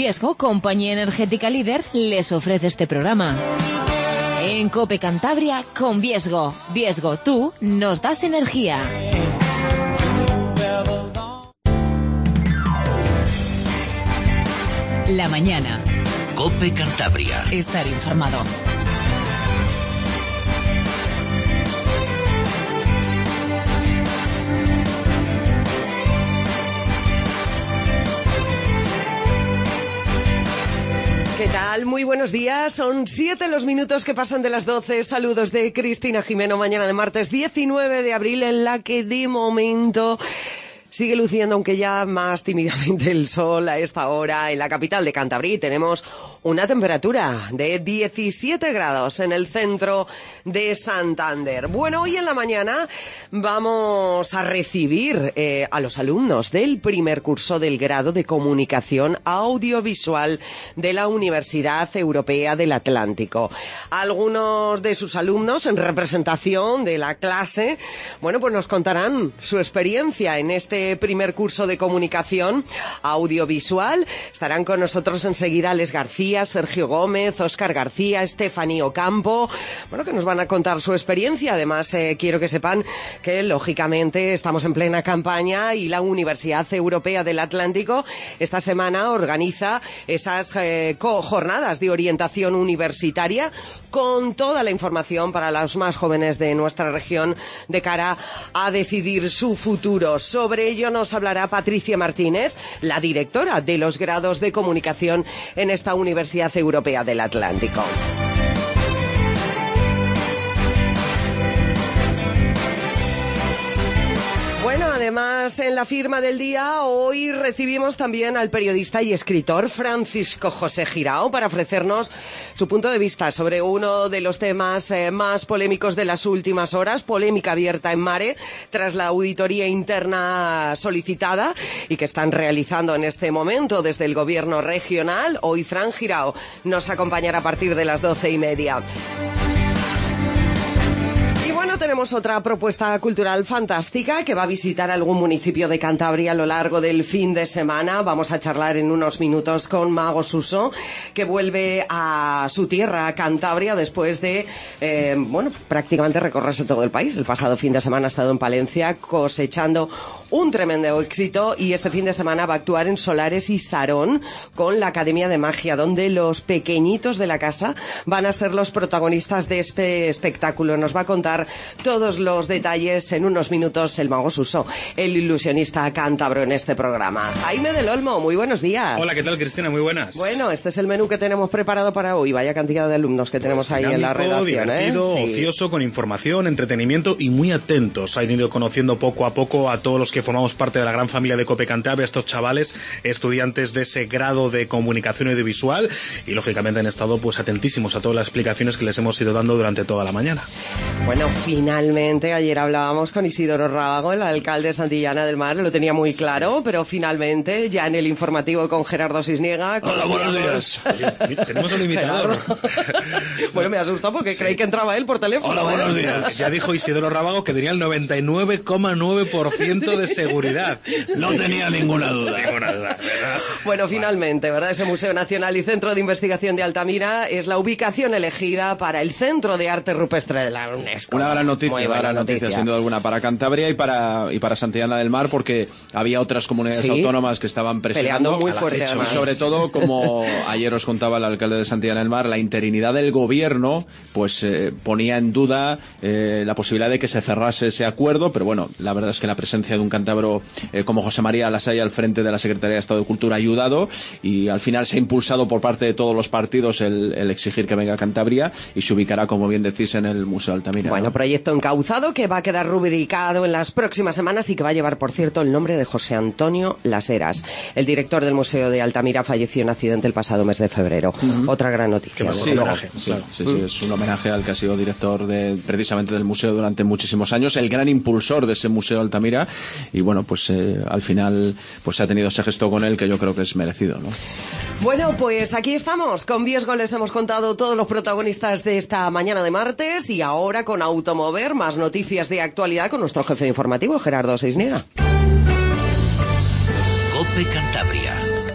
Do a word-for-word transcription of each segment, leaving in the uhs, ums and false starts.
Viesgo, compañía energética líder, les ofrece este programa. En COPE Cantabria con Viesgo. Viesgo, tú nos das energía. La mañana. COPE Cantabria. Estar informado. ¿Qué tal? Muy buenos días. Son siete los minutos que pasan de las doce. Saludos de Cristina Jimeno. Mañana de martes diecinueve de abril, en la que de momento sigue luciendo, aunque ya más tímidamente, el sol a esta hora en la capital de Cantabria. Tenemos una temperatura de diecisiete grados en el centro de Santander. Bueno, hoy en la mañana vamos a recibir eh, a los alumnos del primer curso del grado de Comunicación Audiovisual de la Universidad Europea del Atlántico. Algunos de sus alumnos, en representación de la clase, bueno, pues nos contarán su experiencia en este primer curso de Comunicación Audiovisual. Estarán con nosotros enseguida Alex García, Sergio Gómez, Óscar García, Estefanía Ocampo, bueno, que nos van a contar su experiencia. Además, eh, quiero que sepan que, lógicamente, estamos en plena campaña y la Universidad Europea del Atlántico esta semana organiza esas eh, jornadas de orientación universitaria con toda la información para los más jóvenes de nuestra región de cara a decidir su futuro. Sobre ello nos hablará Patricia Martínez, la directora de los grados de comunicación en esta Universidad Europea del Atlántico. Bueno, además, en la firma del día, hoy recibimos también al periodista y escritor Francisco José Girao para ofrecernos su punto de vista sobre uno de los temas eh, más polémicos de las últimas horas, polémica abierta en Mare, tras la auditoría interna solicitada y que están realizando en este momento desde el gobierno regional. Hoy Fran Girao nos acompañará a partir de las doce y media. Bueno, tenemos otra propuesta cultural fantástica que va a visitar algún municipio de Cantabria a lo largo del fin de semana. Vamos a charlar en unos minutos con Mago Suso, que vuelve a su tierra, a Cantabria, después de, eh, bueno, prácticamente recorrerse todo el país. El pasado fin de semana ha estado en Palencia cosechando un tremendo éxito y este fin de semana va a actuar en Solares y Sarón con la Academia de Magia, donde los pequeñitos de la casa van a ser los protagonistas de este espectáculo. Nos va a contar todos los detalles en unos minutos el Mago Suso, el ilusionista cántabro en este programa. Jaime del Olmo, muy buenos días. Hola, ¿qué tal, Cristina? Muy buenas. Bueno, este es el menú que tenemos preparado para hoy. Vaya cantidad de alumnos que tenemos pues ahí dinámico, en la redacción. Divertido, ¿eh? Sí. Ocioso, con información, entretenimiento y muy atentos. Han ido conociendo poco a poco a todos los que formamos parte de la gran familia de COPE Cantabria, estos chavales, estudiantes de ese grado de comunicación audiovisual, y lógicamente han estado pues atentísimos a todas las explicaciones que les hemos ido dando durante toda la mañana. Bueno, finalmente, ayer hablábamos con Isidoro Rábago, el alcalde de Santillana del Mar, lo tenía muy claro, pero finalmente, ya en el informativo con Gerardo Cisniega... Hola, buenos días. Oye, tenemos un invitado. Bueno, me asustó porque sí. Creí que entraba él por teléfono. Hola, buenos días. Ya dijo Isidoro Rábago que tenía el noventa y nueve coma nueve por ciento de seguridad. No tenía ninguna duda. Ninguna duda, ¿verdad? Bueno, finalmente, ¿verdad? Ese Museo Nacional y Centro de Investigación de Altamira es la ubicación elegida para el Centro de Arte Rupestre de la UNESCO. Una gran noticia, Muy una buena gran noticia, noticia, sin duda alguna, para Cantabria y para y para Santillana del Mar, porque había otras comunidades sí, autónomas que estaban presionando. Peleando muy fuerte, y sobre todo, como ayer os contaba el alcalde de Santillana del Mar, la interinidad del gobierno pues eh, ponía en duda eh, la posibilidad de que se cerrase ese acuerdo, pero bueno, la verdad es que la presencia de un cántabro eh, como José María Lasalla al frente de la Secretaría de Estado de Cultura ha ayudado, y al final se ha impulsado por parte de todos los partidos el, el exigir que venga a Cantabria, y se ubicará, como bien decís, en el Museo Altamira. Bueno, ¿no? proyecto encauzado que va a quedar rubricado en las próximas semanas y que va a llevar, por cierto, el nombre de José Antonio Las Heras. El director del Museo de Altamira falleció en accidente el pasado mes de febrero. Uh-huh. Otra gran noticia. Sí, homenaje, sí, claro. sí, sí, es un homenaje al que ha sido director de, precisamente del museo durante muchísimos años, el gran impulsor de ese Museo Altamira, y bueno, pues eh, al final pues se ha tenido ese gesto con él que yo creo que es merecido, ¿no? Bueno, pues aquí estamos. Con Viesgo les hemos contado todos los protagonistas de esta mañana de martes, y ahora con Automover, más noticias de actualidad con nuestro jefe informativo, Gerardo Cisniega. COPE Cantabria.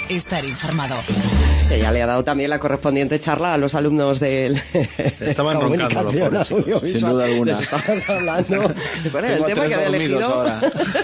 estar informado. Que ya le ha dado también la correspondiente charla a los alumnos del Estaban roncando los pobres chicos. Sin duda alguna. Les estabas hablando. ¿Cuál era el Tengo a tema tres que había dormidos elegido? ahora.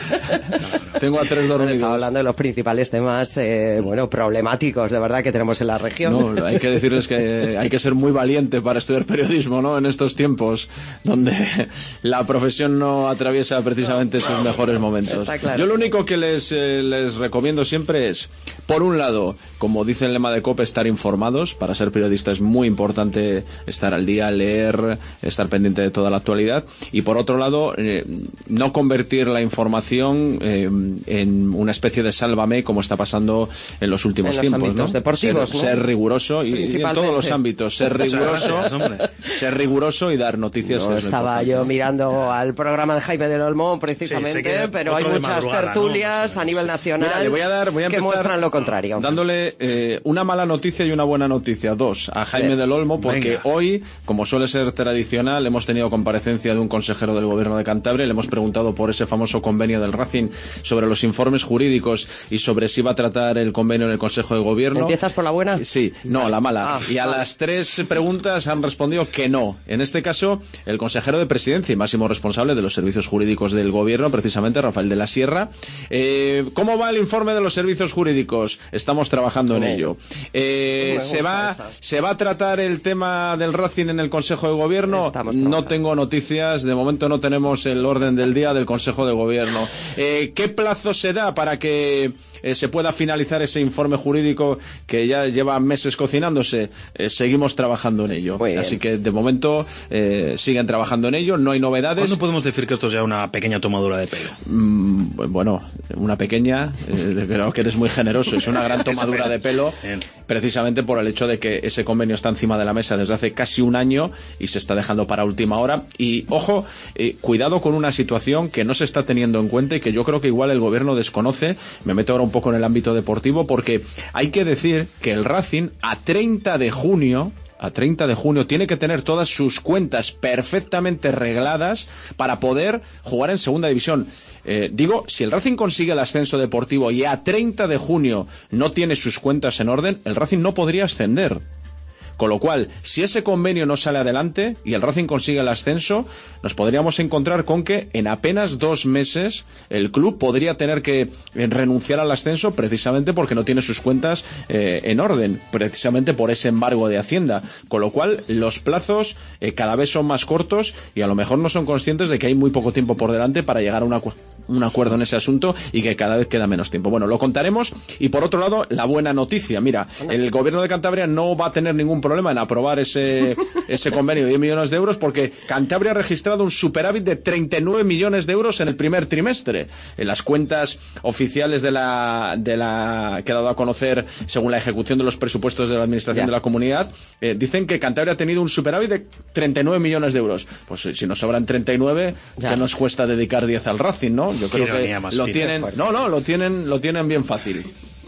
Tengo a tres Bueno, dormidos. estaba hablando de los principales temas, eh, bueno, problemáticos, de verdad, que tenemos en la región. No, hay que decirles que hay que ser muy valiente para estudiar periodismo, ¿no? En estos tiempos donde la profesión no atraviesa precisamente sus mejores momentos. Está claro. Yo lo único que les, eh, les recomiendo siempre es, por un lado, como dice el lema de COPE, estar informados. Para ser periodista es muy importante estar al día, leer, estar pendiente de toda la actualidad. Y por otro lado, eh, no convertir la información eh, en una especie de sálvame como está pasando en los últimos En los tiempos, ámbitos ¿no? deportivos, ser, ¿no? ser riguroso y, y en todos los ámbitos, ser riguroso, gracias, hombre. ser riguroso y dar noticias. No es lo estaba importante. yo mirando al programa de Jaime del Olmo precisamente, Sí, sé que pero hay otro de muchas madrugada, ¿no? tertulias Más o menos. a nivel nacional Mira, le voy a dar, voy a que empezar muestran lo contrario. dándole eh, una mala noticia y una buena noticia, dos, a Jaime Sí. del Olmo, porque Venga. hoy, como suele ser tradicional, hemos tenido comparecencia de un consejero del Gobierno de Cantabria, le hemos preguntado por ese famoso convenio del Racing, sobre los informes jurídicos y sobre si va a tratar el convenio en el Consejo de Gobierno. ¿Empiezas por la buena? Sí, no, la mala. Ah, y a vale. las tres preguntas han respondido que no. En este caso, el consejero de Presidencia y máximo responsable de los servicios jurídicos del Gobierno, precisamente Rafael de la Sierra. Eh, ¿Cómo va el informe de los servicios jurídicos? Estamos trabajando en Bien. ello. Eh, Me ¿se, gusta va, esas. ¿Se va a tratar el tema del Racing en el Consejo de Gobierno? Estamos No trabajando. tengo noticias. De momento no tenemos el orden del día del Consejo de Gobierno. Eh, ¿Qué plazo se da para que eh, se pueda finalizar ese informe jurídico que ya lleva meses cocinándose? Eh, seguimos trabajando en ello. Muy bien. Así que de momento eh, siguen trabajando en ello. No hay novedades. ¿Cuándo podemos decir que esto es ya una pequeña tomadura de pelo? Mm, bueno, una pequeña, eh, creo que eres muy generoso, es una gran tomadura de pelo, Bien. precisamente por el hecho de que ese convenio está encima de la mesa desde hace casi un año y se está dejando para última hora. Y, ojo, eh, cuidado con una situación que no se está teniendo en cuenta y que yo creo que igual el Gobierno desconoce. Me meto ahora un poco en el ámbito deportivo porque hay que decir que el Racing a treinta de junio... a treinta de junio tiene que tener todas sus cuentas perfectamente regladas para poder jugar en segunda división. Eh, digo, si el Racing consigue el ascenso deportivo y a treinta de junio no tiene sus cuentas en orden, el Racing no podría ascender. Con lo cual, si ese convenio no sale adelante y el Racing consigue el ascenso, nos podríamos encontrar con que en apenas dos meses el club podría tener que eh, renunciar al ascenso precisamente porque no tiene sus cuentas eh, en orden, precisamente por ese embargo de Hacienda. Con lo cual, los plazos eh, cada vez son más cortos y a lo mejor no son conscientes de que hay muy poco tiempo por delante para llegar a una cu- un acuerdo en ese asunto y que cada vez queda menos tiempo. Bueno, lo contaremos. Y por otro lado, la buena noticia. Mira, el Gobierno de Cantabria no va a tener ningún problema en aprobar ese, ese convenio de diez millones de euros porque Cantabria ha registrado un superávit de treinta y nueve millones de euros en el primer trimestre. En las cuentas oficiales de la, de la que ha dado a conocer según la ejecución de los presupuestos de la Administración Ya. de la Comunidad, eh, dicen que Cantabria ha tenido un superávit de treinta y nueve millones de euros. Pues eh, si nos sobran treinta y nueve, Ya. ¿qué nos cuesta dedicar diez al Racing, no? Yo creo ironía que más lo fina. tienen, no, no, lo tienen, lo tienen bien fácil.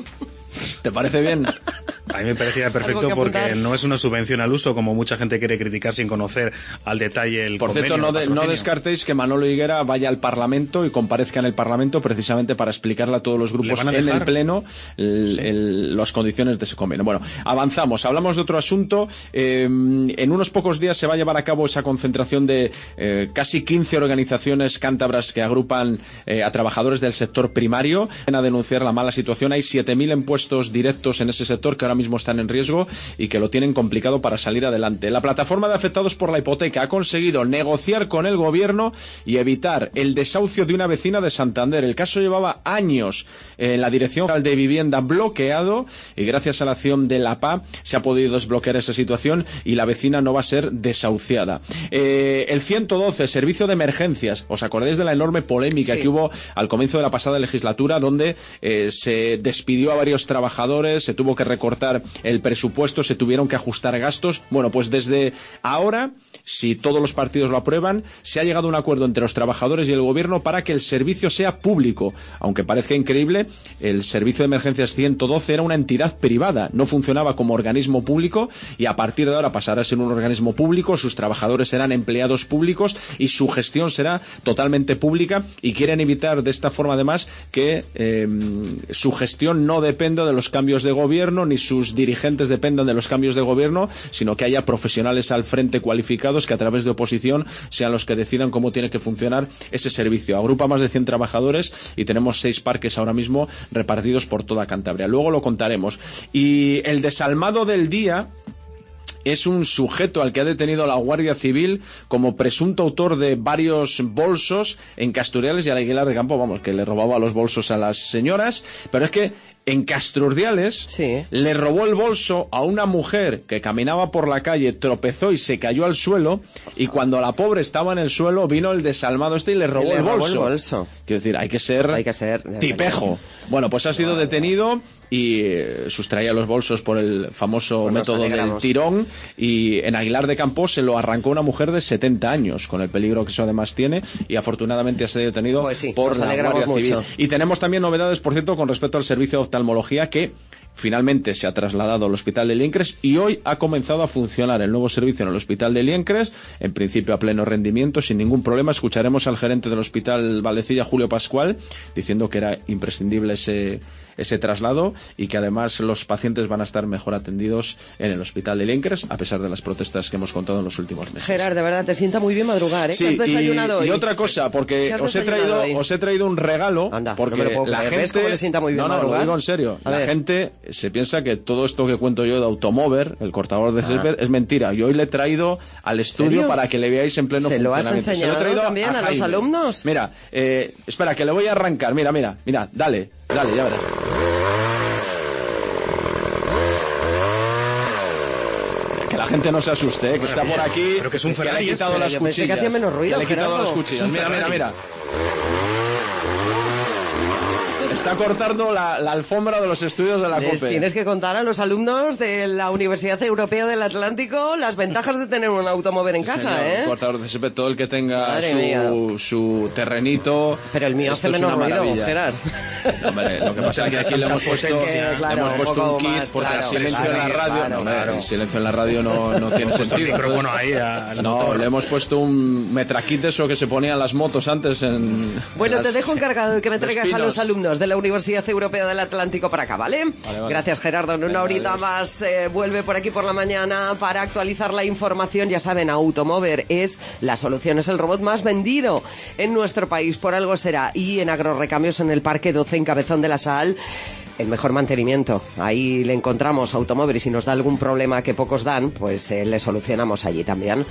¿Te parece bien? A mí me parecía perfecto ¿Algo que porque apuntar? no es una subvención al uso, como mucha gente quiere criticar sin conocer al detalle el Por convenio. cierto, no, el de- no patrocinio. descartéis que Manolo Higuera vaya al Parlamento y comparezca en el Parlamento precisamente para explicarle a todos los grupos van a en dejar? el Pleno el- el- las condiciones de ese convenio. Bueno, avanzamos. Hablamos de otro asunto. Eh, en unos pocos días se va a llevar a cabo esa concentración de eh, casi quince organizaciones cántabras que agrupan eh, a trabajadores del sector primario. Van a denunciar la mala situación. Hay siete mil impuestos directos en ese sector que ahora mismo están en riesgo y que lo tienen complicado para salir adelante. La plataforma de afectados por la hipoteca ha conseguido negociar con el gobierno y evitar el desahucio de una vecina de Santander. El caso llevaba años en la Dirección General de Vivienda bloqueado y gracias a la acción de la P A se ha podido desbloquear esa situación y la vecina no va a ser desahuciada. Eh, el ciento doce, servicio de emergencias. ¿Os acordáis de la enorme polémica Sí. que hubo al comienzo de la pasada legislatura donde eh, se despidió a varios trabajadores, se tuvo que recortar ajustar el presupuesto, se tuvieron que ajustar gastos. Bueno, pues desde ahora, si todos los partidos lo aprueban, se ha llegado a un acuerdo entre los trabajadores y el gobierno para que el servicio sea público. Aunque parezca increíble, el servicio de emergencias ciento doce era una entidad privada, no funcionaba como organismo público, y a partir de ahora pasará a ser un organismo público, sus trabajadores serán empleados públicos y su gestión será totalmente pública, y quieren evitar de esta forma además que eh, su gestión no dependa de los cambios de gobierno ni sus dirigentes dependan de los cambios de gobierno, sino que haya profesionales al frente cualificados que a través de oposición sean los que decidan cómo tiene que funcionar ese servicio. Agrupa más de cien trabajadores y tenemos seis parques ahora mismo repartidos por toda Cantabria. Luego lo contaremos. Y el desalmado del día es un sujeto al que ha detenido la Guardia Civil como presunto autor de varios bolsos en Casturdiales y al Aguilar de Campo, vamos, que le robaba los bolsos a las señoras, pero es que en Casturdiales sí. le robó el bolso a una mujer que caminaba por la calle, tropezó y se cayó al suelo, y cuando la pobre estaba en el suelo vino el desalmado este y le robó, le el, robó bolso. el bolso. Quiero decir, hay que ser, hay que ser tipejo. Bueno, pues ha sido detenido y eh, sustraía los bolsos por el famoso Bueno, método del tirón, y en Aguilar de Campo se lo arrancó una mujer de setenta años, con el peligro que eso además tiene, y afortunadamente ha sido detenido pues sí, por la Guardia Civil. mucho. Y tenemos también novedades, por cierto, con respecto al servicio de oftalmología, que finalmente se ha trasladado al Hospital de Liencres y hoy ha comenzado a funcionar el nuevo servicio en el Hospital de Liencres, en principio a pleno rendimiento, sin ningún problema. Escucharemos al gerente del Hospital Valdecilla, Julio Pascual, diciendo que era imprescindible ese ese traslado y que además los pacientes van a estar mejor atendidos en el Hospital de Liencres, a pesar de las protestas que hemos contado en los últimos meses. Gerard, de verdad, te sienta muy bien madrugar, ¿eh? Sí, ¿Qué has desayunado y, hoy? y otra cosa, porque os he, traído, os he traído un regalo. Anda, porque no me lo puedo la creer. gente... ¿Ves cómo le sienta muy bien no, no, madrugar? lo digo en serio. A la ver. gente se piensa que todo esto que cuento yo de Automover, el cortador de césped, es mentira. Y hoy le he traído al estudio ¿Serio? para que le veáis en pleno ¿Se lo has funcionamiento. enseñado Se lo he traído también a, a los Jaime. alumnos? Mira, eh, espera, que le voy a arrancar. Mira, mira, mira, dale, dale, ya verás. Que la gente no se asuste, ¿eh? Que está por aquí. Pero que es un que le Ferrari he quitado este, las yo pensé cuchillas. que hacía menos ruido, Que le he quitado Gerardo. las cuchillas. Es un Mira, mira, Ferrari. mira. Está cortando la, la alfombra de los estudios de la Les COPE. tienes que contar a los alumnos de la Universidad Europea del Atlántico las ventajas de tener un automóvil en casa, Señor, ¿eh? un cortador de césped, todo el que tenga Madre mía. su, su terrenito. Pero el mío esto hace es menos una ruido, maravilla. Gerard. No, hombre, lo que pasa es que aquí le hemos puesto, Pues es que, claro, le hemos un puesto poco un kit más, porque claro, el silencio claro, en la radio, claro, no, hombre, claro. el silencio en la radio no, no tiene Puesto el sentido. micrófono ahí al No, motor. le hemos puesto un metrakit, eso que se ponían las motos antes en... Bueno, en te las- dejo encargado de que me los traigas a pinos. los alumnos de la Universidad Europea del Atlántico para acá, ¿vale? Vale, vale. Gracias, Gerardo. En una Venga, horita adiós. más eh, vuelve por aquí por la mañana para actualizar la información. Ya saben, Automover es la solución, es el robot más vendido en nuestro país, por algo será. Y en Agrorrecambios en el Parque doce, en Cabezón de la Sal, el mejor mantenimiento. Ahí le encontramos Automover y si nos da algún problema que pocos dan, pues eh, le solucionamos allí también.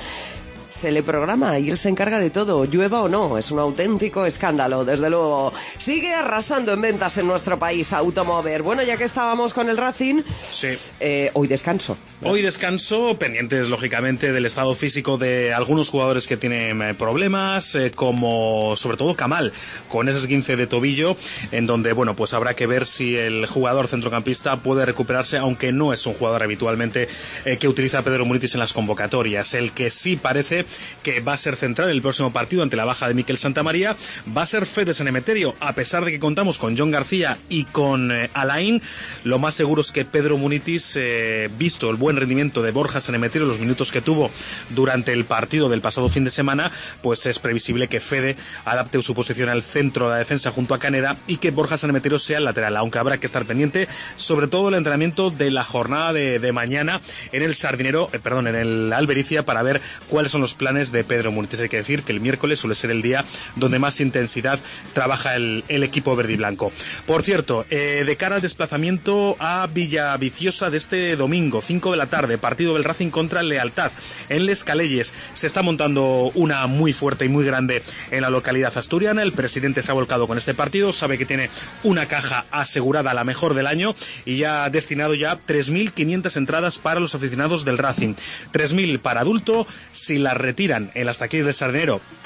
Se le programa y él se encarga de todo, llueva o no. Es un auténtico escándalo, desde luego. Sigue arrasando en ventas en nuestro país Automover. Bueno, ya que estábamos con el Racing, Sí. eh, hoy descanso. Hoy descanso, pendientes lógicamente del estado físico de algunos jugadores que tienen eh, problemas, eh, como sobre todo Kamal, con ese esguince de tobillo, en donde, bueno, pues habrá que ver si el jugador centrocampista puede recuperarse, aunque no es un jugador habitualmente eh, que utiliza Pedro Munitis en las convocatorias. El que sí parece que va a ser central el próximo partido ante la baja de Mikel Santamaría va a ser Fede Sanemeterio. A pesar de que contamos con John García y con eh, Alain, lo más seguro es que Pedro Munitis, eh, visto el buen rendimiento de Borja Sanemeterio, los minutos que tuvo durante el partido del pasado fin de semana, pues es previsible que Fede adapte su posición al centro de la defensa junto a Caneda y que Borja Sanemeterio sea el lateral, aunque habrá que estar pendiente sobre todo el entrenamiento de la jornada de, de mañana en el Sardinero, eh, perdón, en el Albericia, para ver cuáles son los planes de Pedro Munitis. Hay que decir que el miércoles suele ser el día donde más intensidad trabaja el, el equipo verde y blanco. Por cierto, eh, de cara al desplazamiento a Villaviciosa de este domingo, cinco de la tarde, partido del Racing contra el Lealtad en Les Calelles, se está montando una muy fuerte y muy grande en la localidad asturiana. El presidente se ha volcado con este partido, sabe que tiene una caja asegurada, la mejor del año, y ya ha destinado ya tres mil quinientas entradas para los aficionados del Racing, tres mil para adulto. Si las retiran en las taquillas del Sardinero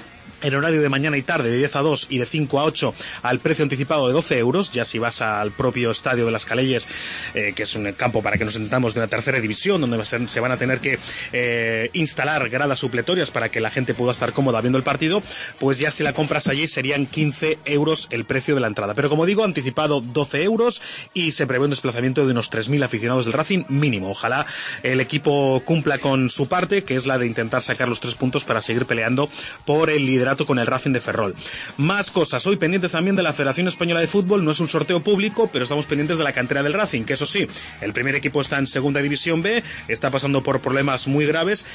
en horario de mañana y tarde de diez a dos y de cinco a ocho al precio anticipado de doce euros. Ya si vas al propio estadio de Las Calelles, eh, que es un campo para que nos entendamos de una tercera división, donde va a ser, se van a tener que eh, instalar gradas supletorias para que la gente pueda estar cómoda viendo el partido, pues ya si la compras allí serían quince euros el precio de la entrada. Pero como digo, anticipado doce euros y se prevé un desplazamiento de unos tres mil aficionados del Racing mínimo. Ojalá el equipo cumpla con su parte, que es la de intentar sacar los tres puntos para seguir peleando por el liderato con el Racing de Ferrol. Más cosas, hoy pendientes también de la Federación Española de Fútbol. No es un sorteo público, pero estamos pendientes de la cantera del Racing, que eso sí, el primer equipo está en Segunda División B, está pasando por problemas muy graves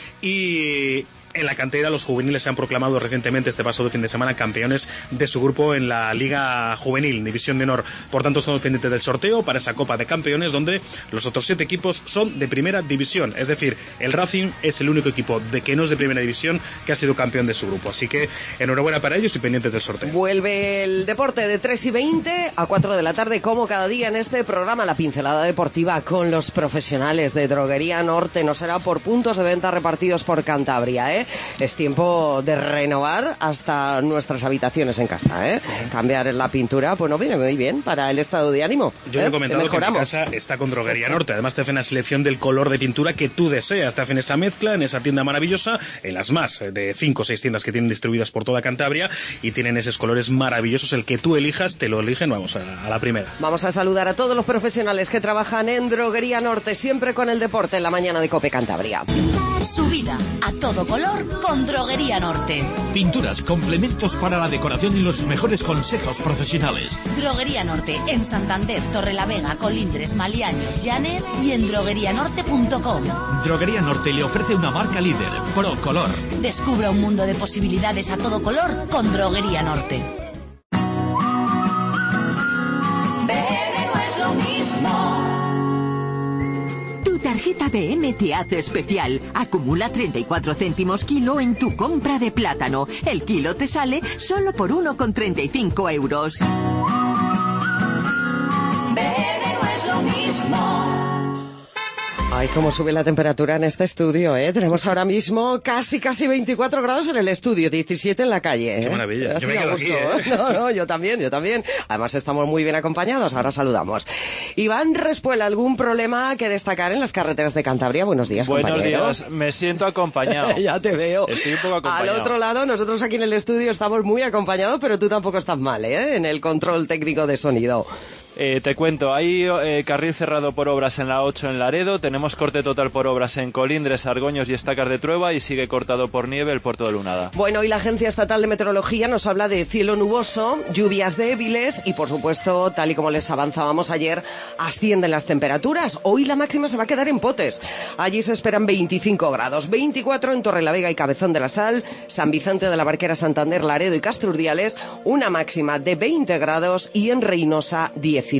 y en la cantera los juveniles se han proclamado recientemente este pasado fin de semana campeones de su grupo en la Liga Juvenil, División de Honor. Por tanto, estamos pendientes del sorteo para esa Copa de Campeones, donde los otros siete equipos son de Primera División. Es decir, el Racing es el único equipo de que no es de Primera División que ha sido campeón de su grupo. Así que enhorabuena para ellos y pendientes del sorteo. Vuelve el deporte de tres y veinte a cuatro de la tarde, como cada día en este programa, la pincelada deportiva con los profesionales de Droguería Norte. No será por puntos de venta repartidos por Cantabria, ¿eh? Es tiempo de renovar hasta nuestras habitaciones en casa, ¿eh? Cambiar la pintura, pues no viene muy bien para el estado de ánimo. Yo ¿eh? he comentado que mi casa está con Droguería Norte. Además te hacen la selección del color de pintura que tú deseas. Te hacen esa mezcla en esa tienda maravillosa, en las más de cinco o seis tiendas que tienen distribuidas por toda Cantabria, y tienen esos colores maravillosos. El que tú elijas, te lo eligen, vamos, a, a la primera. Vamos a saludar a todos los profesionales que trabajan en Droguería Norte, siempre con el deporte en la mañana de COPE Cantabria. Su vida a todo color con Droguería Norte. Pinturas, complementos para la decoración y los mejores consejos profesionales. Droguería Norte en Santander, Torrelavega, Colindres, Maliaño, Llanes y en droguería norte punto com. Droguería Norte le ofrece una marca líder, Pro Color. Descubra un mundo de posibilidades a todo color con Droguería Norte. Bebe no es lo mismo. Tarjeta B M te hace especial. Acumula treinta y cuatro céntimos kilo en tu compra de plátano. El kilo te sale solo por uno con treinta y cinco euros. Bebe no es lo mismo. Ay, cómo sube la temperatura en este estudio, ¿eh? Tenemos ahora mismo casi, casi veinticuatro grados en el estudio, diecisiete en la calle, ¿eh? Qué maravilla. Así Yo me quedo aquí, ¿eh? No, no, yo también, yo también. Además estamos muy bien acompañados, ahora saludamos. Iván Respuela, ¿algún problema que destacar en las carreteras de Cantabria? Buenos días, Buenos compañero. días, me siento acompañado. Ya te veo. Estoy un poco acompañado. Al otro lado, nosotros aquí en el estudio estamos muy acompañados, pero tú tampoco estás mal, ¿eh? En el control técnico de sonido. Eh, te cuento, hay eh, carril cerrado por obras en la ocho en Laredo, tenemos corte total por obras en Colindres, Argoños y Estacas de Trueba y sigue cortado por nieve el puerto de Lunada. Bueno, y la Agencia Estatal de Meteorología nos habla de cielo nuboso, lluvias débiles y, por supuesto, tal y como les avanzábamos ayer, ascienden las temperaturas. Hoy la máxima se va a quedar en Potes. Allí se esperan veinticinco grados, veinticuatro en Torrelavega y Cabezón de la Sal, San Vicente de la Barquera, Santander, Laredo y Castro Urdiales, una máxima de veinte grados y en Reynosa diecinueve.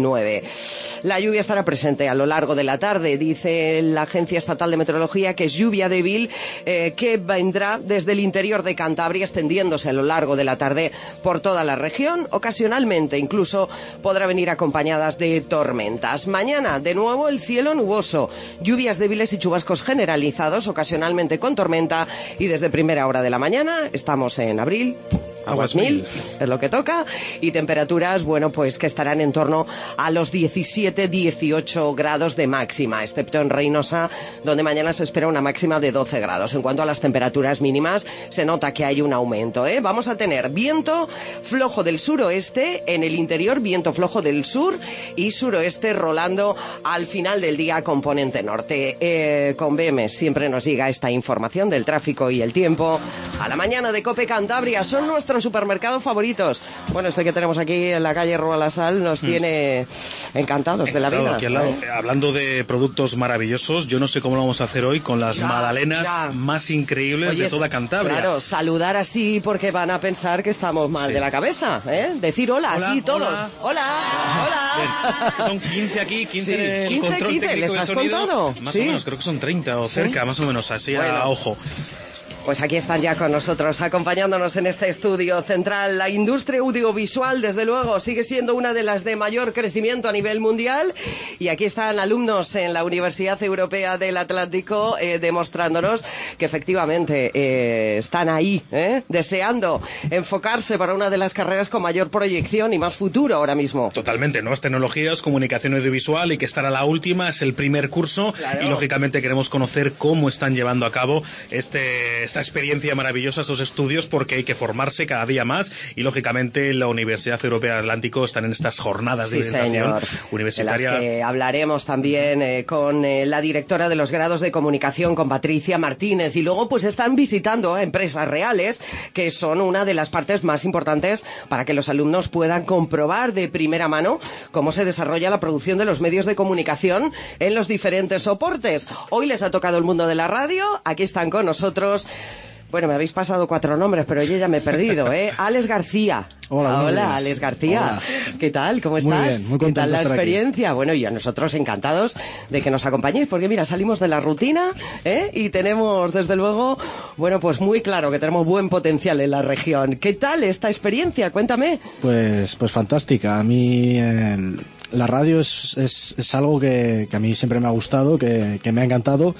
La lluvia estará presente a lo largo de la tarde, dice la Agencia Estatal de Meteorología, que es lluvia débil eh, que vendrá desde el interior de Cantabria, extendiéndose a lo largo de la tarde por toda la región. Ocasionalmente incluso podrá venir acompañadas de tormentas. Mañana, de nuevo, el cielo nuboso, lluvias débiles y chubascos generalizados, ocasionalmente con tormenta, y desde primera hora de la mañana, estamos en abril, aguas mil, es lo que toca, y temperaturas, bueno, pues que estarán en torno a los diecisiete dieciocho grados de máxima, excepto en Reynosa, donde mañana se espera una máxima de doce grados. En cuanto a las temperaturas mínimas, se nota que hay un aumento, ¿eh? Vamos a tener viento flojo del suroeste, en el interior viento flojo del sur y suroeste rolando al final del día componente norte. Eh, con B M siempre nos llega esta información del tráfico y el tiempo a la mañana de COPE Cantabria. Son nuestros supermercados favoritos. Bueno, este que tenemos aquí en la calle Rua La Sal nos mm. tiene encantados de la vida. Aquí al lado. ¿Eh? Hablando de productos maravillosos, yo no sé cómo lo vamos a hacer hoy con las ya, magdalenas ya. más increíbles Oye, de toda Cantabria. Claro, saludar así porque van a pensar que estamos mal sí. de la cabeza, ¿eh? Decir hola, hola así todos. Hola, hola. hola. Bien, es que son quince aquí, quince sí, en el quince, control quince, técnico ¿les de has sonido. contado? Más ¿Sí? o menos, creo que son treinta o cerca, ¿sí? Más o menos, así bueno. a ojo. Pues aquí están ya con nosotros, acompañándonos en este estudio central. La industria audiovisual, desde luego, sigue siendo una de las de mayor crecimiento a nivel mundial. Y aquí están alumnos en la Universidad Europea del Atlántico eh, demostrándonos que efectivamente eh, están ahí, eh, deseando enfocarse para una de las carreras con mayor proyección y más futuro ahora mismo. Totalmente, nuevas tecnologías, comunicación audiovisual, y que estará la última, es el primer curso. Claro. Y lógicamente queremos conocer cómo están llevando a cabo este, esta experiencia maravillosa, estos estudios, porque hay que formarse cada día más y lógicamente la Universidad Europea del Atlántico están en estas jornadas de sí, orientación señor. universitaria. En las que hablaremos también eh, con eh, la directora de los grados de comunicación, con Patricia Martínez, y luego pues están visitando a empresas reales, que son una de las partes más importantes para que los alumnos puedan comprobar de primera mano cómo se desarrolla la producción de los medios de comunicación en los diferentes soportes. Hoy les ha tocado el mundo de la radio, aquí están con nosotros. Bueno, me habéis pasado cuatro nombres, pero yo ya me he perdido, ¿eh? Alex García. Hola, Hola, Alex García. Hola. ¿Qué tal? ¿Cómo estás? Muy bien, muy contento ¿Qué tal la de estar experiencia? Aquí. Bueno, y a nosotros encantados de que nos acompañéis, porque mira, salimos de la rutina, ¿eh? Y tenemos, desde luego, bueno, pues muy claro que tenemos buen potencial en la región. ¿Qué tal esta experiencia? Cuéntame. Pues, pues fantástica. A mí eh, la radio es, es, es algo que, que a mí siempre me ha gustado, que, que me ha encantado.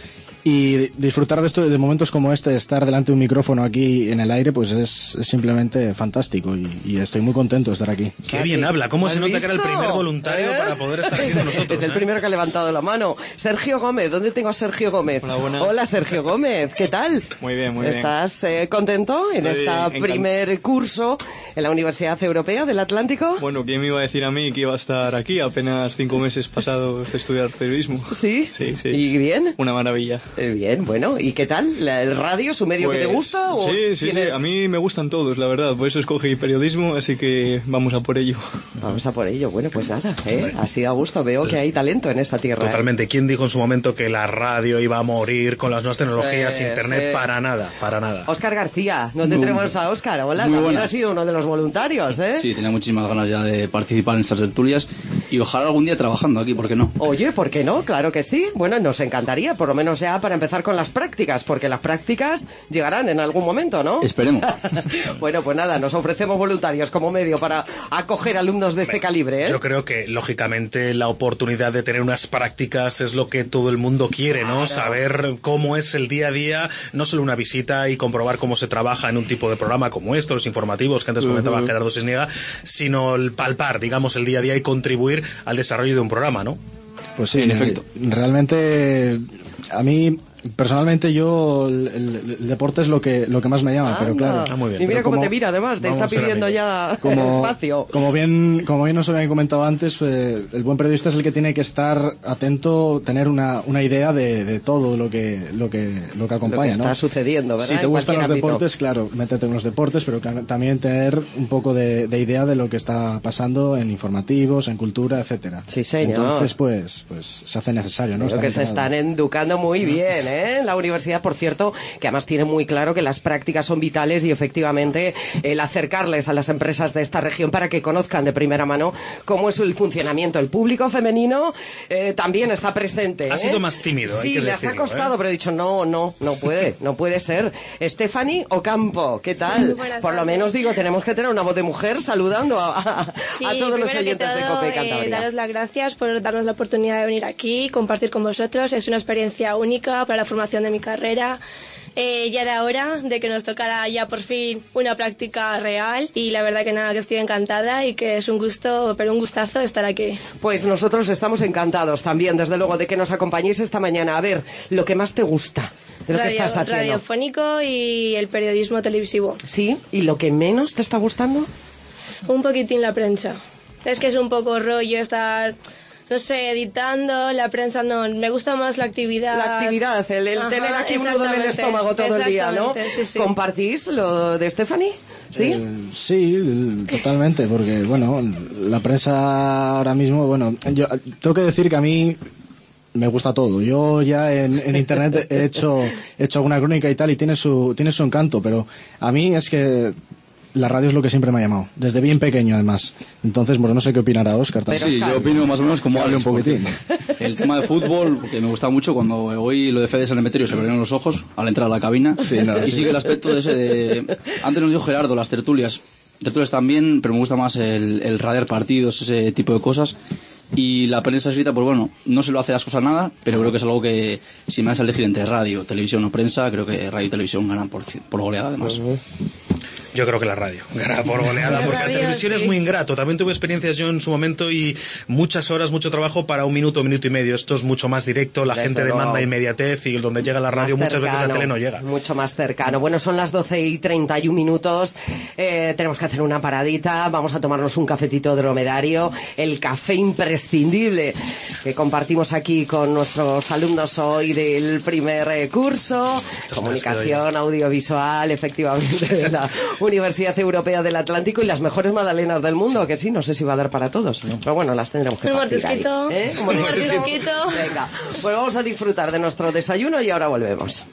Y disfrutar de esto, de momentos como este, estar delante de un micrófono aquí en el aire, pues es, es simplemente fantástico y, y estoy muy contento de estar aquí. Qué bien habla, cómo se nota visto? que era el primer voluntario ¿Eh? para poder estar aquí con nosotros. Es el ¿eh? primero que ha levantado la mano. Sergio Gómez, ¿dónde tengo a Sergio Gómez? Hola, buenas. Hola, Sergio Gómez, ¿qué tal? Muy bien, muy bien. ¿Estás eh, contento en este primer curso en la Universidad Europea del Atlántico? Bueno, ¿quién me iba a decir a mí que iba a estar aquí apenas cinco meses pasados de estudiar periodismo? ¿Sí? Sí, sí. ¿Y bien? Una maravilla. Eh, bien, bueno. ¿Y qué tal? ¿El radio es un medio pues, que te gusta? ¿O sí, sí, tienes... sí. A mí me gustan todos, la verdad. Por eso escogí periodismo, así que vamos a por ello. Vamos a por ello. Bueno, pues nada, ¿eh? Así a gusto. Veo que hay talento en esta tierra. Totalmente. ¿eh? ¿Quién dijo en su momento que la radio iba a morir con las nuevas tecnologías, sí, internet? Sí. Para nada, para nada. Óscar García, ¿dónde Muy tenemos a Óscar? Hola, Muy también buenas. ha sido uno de los voluntarios, ¿eh? Sí, tenía muchísimas ganas ya de participar en estas tertulias y ojalá algún día trabajando aquí, ¿por qué no? Oye, ¿por qué no? Claro que sí. Bueno, nos encantaría, por lo menos ya para empezar con las prácticas, porque las prácticas llegarán en algún momento, ¿no? Esperemos. Bueno, pues nada, nos ofrecemos voluntarios como medio para acoger alumnos de este calibre, ¿eh? Yo creo que, lógicamente, la oportunidad de tener unas prácticas es lo que todo el mundo quiere, ¿no? Claro. Saber cómo es el día a día, no solo una visita y comprobar cómo se trabaja en un tipo de programa como esto, los informativos que antes comentaba uh-huh. Gerardo Sisniega, sino el palpar, digamos, el día a día y contribuir al desarrollo de un programa, ¿no? Pues sí, en efecto. Realmente, a mí... Personalmente yo el, el, el deporte es lo que lo que más me llama, ah, pero claro. Ah, muy bien. Y mira cómo como, te mira, además, te está pidiendo ya como, espacio. Como bien como bien nos habían comentado antes, eh, el buen periodista es el que tiene que estar atento, tener una, una idea de, de todo lo que lo que lo que acompaña, lo que ¿no? está sucediendo, ¿verdad? Si te gustan los ámbito. deportes, claro, métete en los deportes, pero también tener un poco de, de idea de lo que está pasando en informativos, en cultura, etcétera. Sí, señor. Entonces, pues pues se hace necesario, ¿no? Creo que se están educando muy bien, ¿eh? En la universidad, por cierto, que además tiene muy claro que las prácticas son vitales y efectivamente el acercarles a las empresas de esta región para que conozcan de primera mano cómo es el funcionamiento. El público femenino eh, también está presente. Ha ¿eh? sido más tímido, Sí, hay que les decirlo, ha costado, ¿eh? pero he dicho, no, no, no puede, no puede ser. Stephanie Ocampo, ¿qué tal? Buenas por lo tardes. menos digo, tenemos que tener una voz de mujer saludando a, a, sí, a todos los oyentes todo, de COPE Cantabria. Eh, daros las gracias por darnos la oportunidad de venir aquí, compartir con vosotros. Es una experiencia única para la formación de mi carrera. Eh, ya era hora de que nos tocara ya por fin una práctica real y la verdad que nada, que estoy encantada y que es un gusto, pero un gustazo estar aquí. Pues nosotros estamos encantados también, desde luego, de que nos acompañéis esta mañana. A ver, lo que más te gusta de lo Radio, que estás haciendo. Radiofónico y el periodismo televisivo. Sí, ¿y lo que menos te está gustando? Un poquitín la prensa. Es que es un poco rollo estar... no sé, editando, la prensa no, me gusta más la actividad. La actividad, el, el Ajá, tener aquí un nudo en el estómago todo el día, ¿no? Sí, sí. ¿Compartís lo de Stephanie? ¿Sí? Eh, sí, totalmente, porque, bueno, la prensa ahora mismo, bueno, yo tengo que decir que a mí me gusta todo. Yo ya en, en internet he hecho, he hecho alguna crónica y tal y tiene su, tiene su encanto, pero a mí es que la radio es lo que siempre me ha llamado, desde bien pequeño además. Entonces, bueno, no sé qué opinará Óscar. Sí, yo opino más o menos como Hable un poquitín. El tema de fútbol, que me gusta mucho, cuando oí lo de Fede San Emeterio se me abrieron los ojos al entrar a la cabina. Sí, no, y sí. sigue el aspecto de ese de... Antes nos dijo Gerardo, las tertulias. Tertulias también, pero me gusta más el, el radiar partidos, ese tipo de cosas. Y la prensa escrita, pues bueno, no se lo hace las cosas nada, pero creo que es algo que, si me das a elegir entre radio, televisión o prensa, creo que radio y televisión ganan por, por goleada además. Yo creo que la radio gana por goleada, La porque la radio, televisión sí. es muy ingrato. También tuve experiencias yo en su momento y muchas horas, mucho trabajo para un minuto, minuto y medio. Esto es mucho más directo, la Desde gente luego. demanda inmediatez y donde llega la radio Más muchas veces la cercano, tele no llega. Mucho más cercano. Bueno, son las doce y treinta y un minutos. Eh, tenemos que hacer una paradita. Vamos a tomarnos un cafetito dromedario. El café imprescindible que compartimos aquí con nuestros alumnos hoy del primer eh, curso. Comunicación audiovisual, efectivamente, de la Universidad Europea del Atlántico y las mejores magdalenas del mundo, que sí, no sé si va a dar para todos. Pero bueno, las tendremos que Un partir ahí. mordisquito. ¿Eh? Un Un mordisquito. mordisquito. Venga, pues vamos a disfrutar de nuestro desayuno y ahora volvemos.